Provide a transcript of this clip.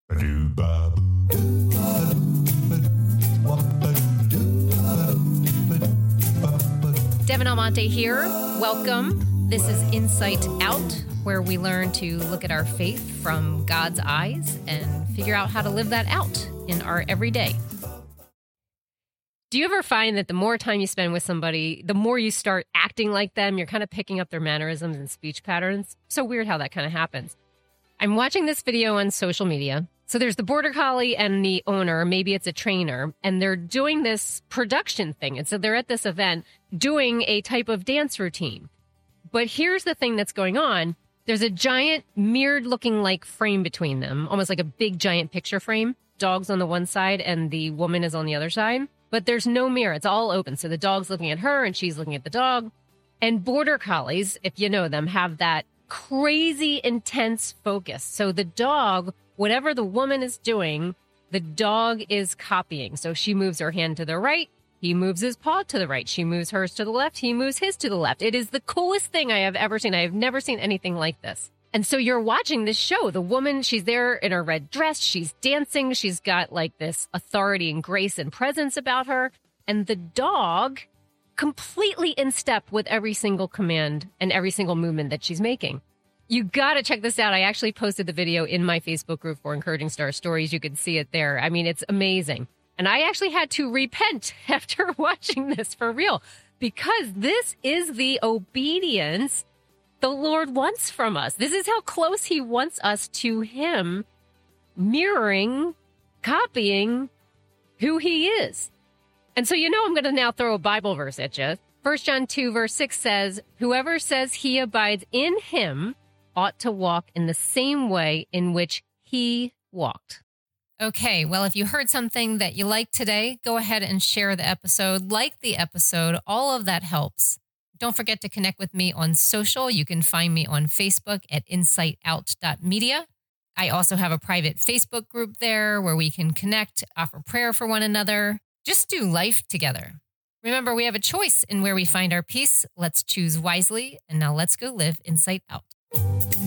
Devin Almonte here. Welcome. This is Insight Out, where we learn to look at our faith from God's eyes and figure out how to live that out in our everyday. Do you ever find that the more time you spend with somebody, the more you start acting like them? You're kind of picking up their mannerisms and speech patterns. So weird how that kind of happens. I'm watching this video on social media. So there's the border collie and the owner, maybe it's a trainer, and they're doing this production thing. And so they're at this event doing a type of dance routine. But here's the thing that's going on. There's a giant mirrored looking like frame between them, almost like a big giant picture frame. Dog's on the one side and the woman is on the other side. But there's no mirror. It's all open. So the dog's looking at her and she's looking at the dog. And border collies, if you know them, have that crazy intense focus. So the dog, whatever the woman is doing, the dog is copying. So she moves her hand to the right. He moves his paw to the right. She moves hers to the left. He moves his to the left. It is the coolest thing I have ever seen. I have never seen anything like this. And so you're watching this show. The woman, she's there in her red dress. She's dancing. She's got like this authority and grace and presence about her. And the dog completely in step with every single command and every single movement that she's making. You got to check this out. I actually posted the video in my Facebook group for Encouraging Star Stories. You can see it there. I mean, it's amazing. And I actually had to repent after watching this for real, because this is the obedience the Lord wants from us. This is how close he wants us to him, mirroring, copying who he is. And so, I'm going to now throw a Bible verse at you. 1 John 2, verse 6 says, whoever says he abides in him ought to walk in the same way in which he walked. Okay, well, if you heard something that you liked today, go ahead and share the episode, like the episode. All of that helps. Don't forget to connect with me on social. You can find me on Facebook at insightout.media. I also have a private Facebook group there where we can connect, offer prayer for one another, just do life together. Remember, we have a choice in where we find our peace. Let's choose wisely. And now let's go live Insight Out.